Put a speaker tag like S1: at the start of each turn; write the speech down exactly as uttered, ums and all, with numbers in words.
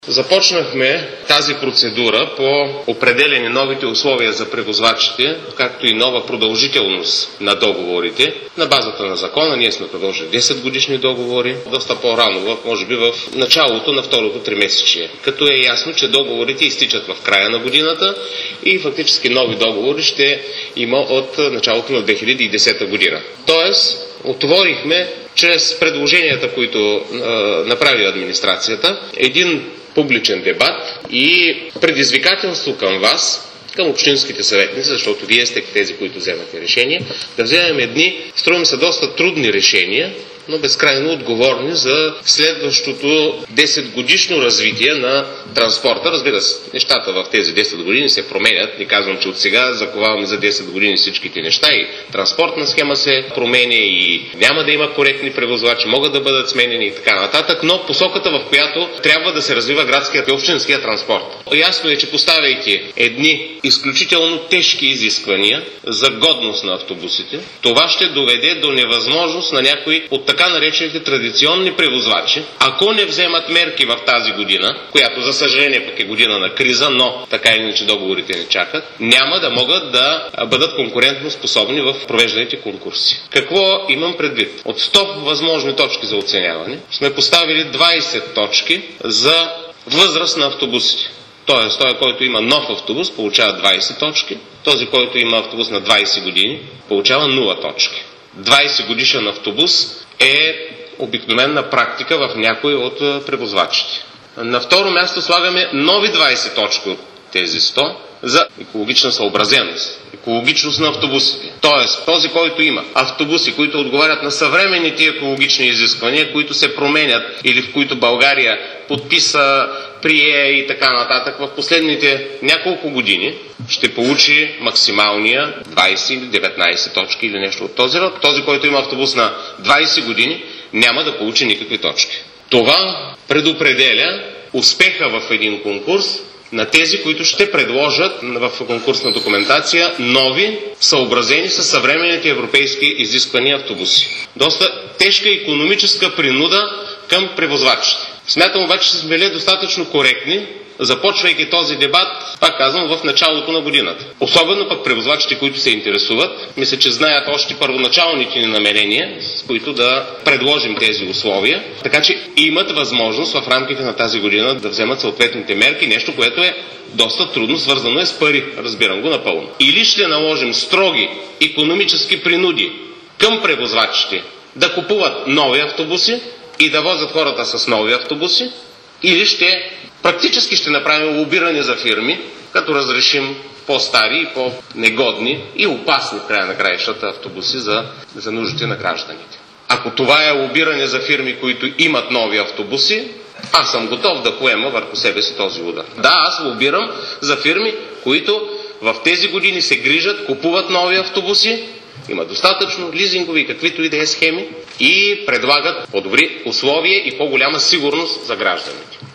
S1: Започнахме тази процедура по определяне новите условия за превозвачите, както и нова продължителност на договорите. На базата на закона ние сме продължили десет годишни договори, доста по-рано, може би в началото на второто тримесечие. Като е ясно, че договорите изтичат в края на годината и фактически нови договори ще има от началото на две хиляди и десета година. Тоест, отворихме чрез предложенията, които е, направи администрацията, един публичен дебат и предизвикателство към вас, към общинските съветници, защото вие сте тези, които вземате решения, да вземем едни, струваме се доста трудни решения, но безкрайно отговорни за следващото десет годишно развитие на транспорта. Разбира се, нещата в тези десет години се променят. Не казвам, че от сега заковаваме за десет години всичките неща и транспортна схема се променя и няма да има коректни превозвачи, могат да бъдат сменени и така нататък, но посоката, в която трябва да се развива градският и общинския транспорт. Ясно е, че поставяйки едни изключително тежки изисквания за годност на автобусите, това ще доведе до невъзможност на някои от така наречените традиционни превозвачи, ако не вземат мерки в тази година, която за съжаление пък е година на криза, но така или иначе договорите не чакат, няма да могат да бъдат конкурентно способни в провежданите конкурси. Какво имам предвид? От сто възможни точки за оценяване сме поставили двайсет точки за възраст на автобусите. Тоест, той, който има нов автобус, получава двайсет точки, този, който има автобус на двайсет години, получава нула точки. двайсет годишен автобус е обикновена практика в някои от превозвачите. На второ място слагаме нови двайсет точки от тези сто за екологична съобразеност, екологичност на автобусите. Тоест, този, който има автобуси, които отговарят на съвременните екологични изисквания, които се променят или в които България подписа, прие и така нататък в последните няколко години, ще получи максималния двайсет или деветнайсет точки или нещо от този род. Този, който има автобус на двайсет години, няма да получи никакви точки. Това предопределя успеха в един конкурс на тези, които ще предложат в конкурсна документация нови, съобразени с съвременните европейски изисквания автобуси. Доста тежка икономическа принуда към превозвачите. Смятам обаче, че сме били достатъчно коректни, започвайки този дебат, пак казвам, в началото на годината. Особено пък превозвачите, които се интересуват, мисля, че знаят още първоначалните ни намерения, с които да предложим тези условия, така че имат възможност в рамките на тази година да вземат съответните мерки, нещо, което е доста трудно, свързано е с пари, разбирам го напълно. Или ще наложим строги икономически принуди към превозвачите да купуват нови автобуси и да возят хората с нови автобуси, или ще практически ще направим лобиране за фирми, като разрешим по-стари и по-негодни и опасни в края на краищата автобуси за, за нуждите на гражданите. Ако това е лобиране за фирми, които имат нови автобуси, аз съм готов да поема върху себе си този удар. Да, аз лобирам за фирми, които в тези години се грижат, купуват нови автобуси, има достатъчно лизингови, каквито и да е схеми и предлагат по-добри условия и по-голяма сигурност за гражданите.